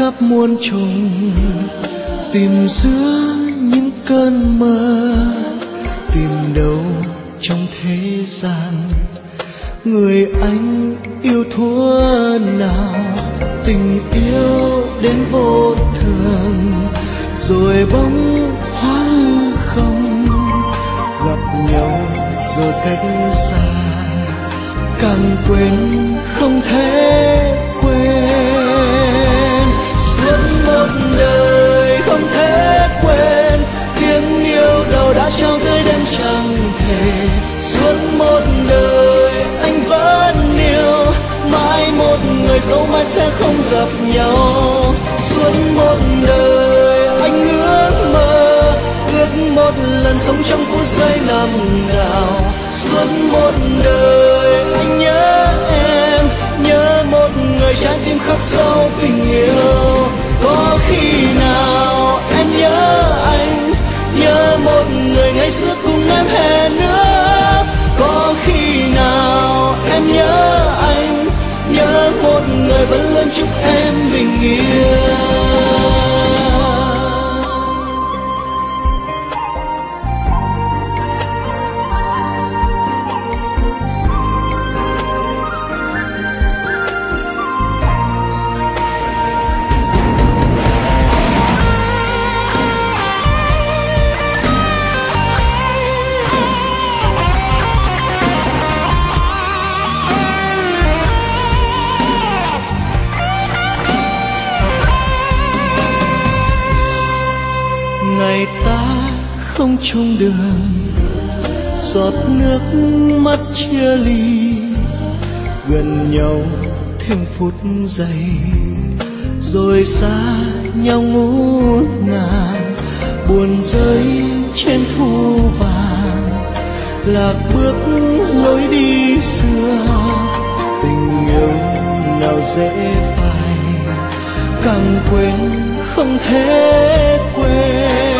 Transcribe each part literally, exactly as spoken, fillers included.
khắp muôn trùng, tìm giữa những cơn mơ, tìm đâu trong thế gian người anh yêu thuở nào. Tình yêu đến vô thường rồi bỗng hóa hư không, gặp nhau rồi cách xa, càng quên không thể quên. Suốt một đời không thể quên tiếng yêu đầu đã trao dưới đêm chẳng thể. Suốt một đời anh vẫn yêu, mãi một người dẫu mai sẽ không gặp nhau. Suốt một đời anh ước mơ, ước một lần sống trong phút giây năm nào. Suốt một đời anh nhớ em, nhớ một người trái tim khắc sâu tình yêu. Có khi nào em nhớ anh, nhớ một người ngày xưa cùng em hẹn ước. Có khi nào em nhớ anh, nhớ một người vẫn luôn chúc em bình yên. Ngày ta không chung đường, giọt nước mắt chia ly, gần nhau thêm phút giây rồi xa nhau ngút ngàn. Buồn rơi trên thu vàng, lạc bước lối đi xưa. Tình yêu nào dễ phai, càng quên không thể quên.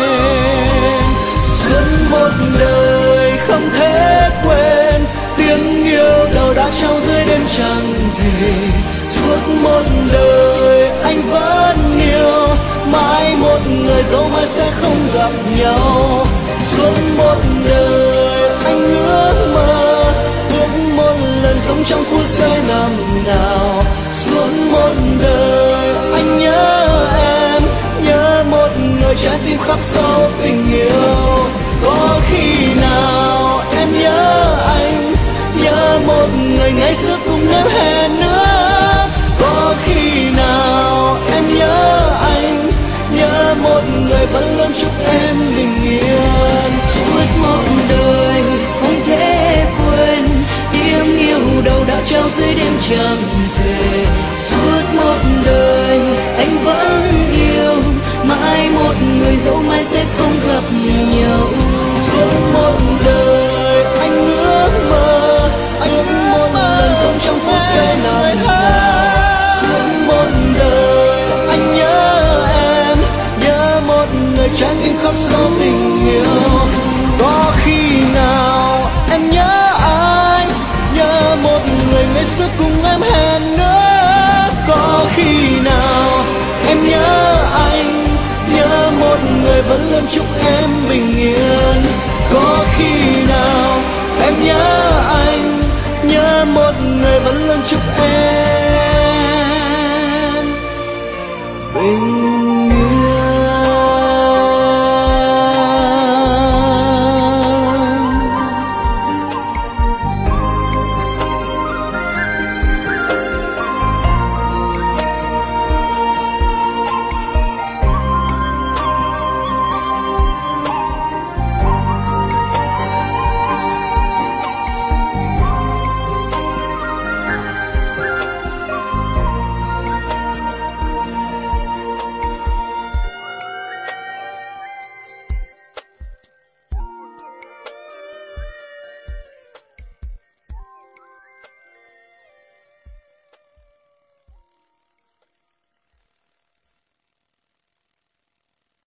Suốt một đời không thể quên tiếng yêu đầu đã trao dưới đêm chẳng thể. Suốt một đời anh vẫn yêu, mãi một người dẫu mai sẽ không gặp nhau. Suốt một đời anh ước mơ, ước một lần sống trong phút giây năm nào. Suốt một đời anh nhớ em, nhớ một người trái tim khắc sâu tình yêu. Có khi nào em nhớ anh, nhớ một người ngày xưa cùng em hẹn ước. Có khi nào em nhớ anh, nhớ một người vẫn luôn chúc em bình yên. Suốt một đời không thể quên tiếng yêu đầu đã trao dưới đêm chẳng thể. Suốt một đời anh vẫn yêu, mãi một người dẫu mai sẽ không gặp nhau. Suốt một đời anh ước mơ, anh ước một lần sống trong phút giây năm nào. Suốt một đời anh nhớ em, nhớ một người trái tim khắc sâu tình yêu. Có khi nào em nhớ anh, nhớ một người ngày xưa cùng em hẹn ước. Có khi nào em nhớ anh, nhớ một người vẫn luôn chúc em bình yên. Có khi nào em nhớ anh, nhớ một người vẫn luôn chúc em bình yên.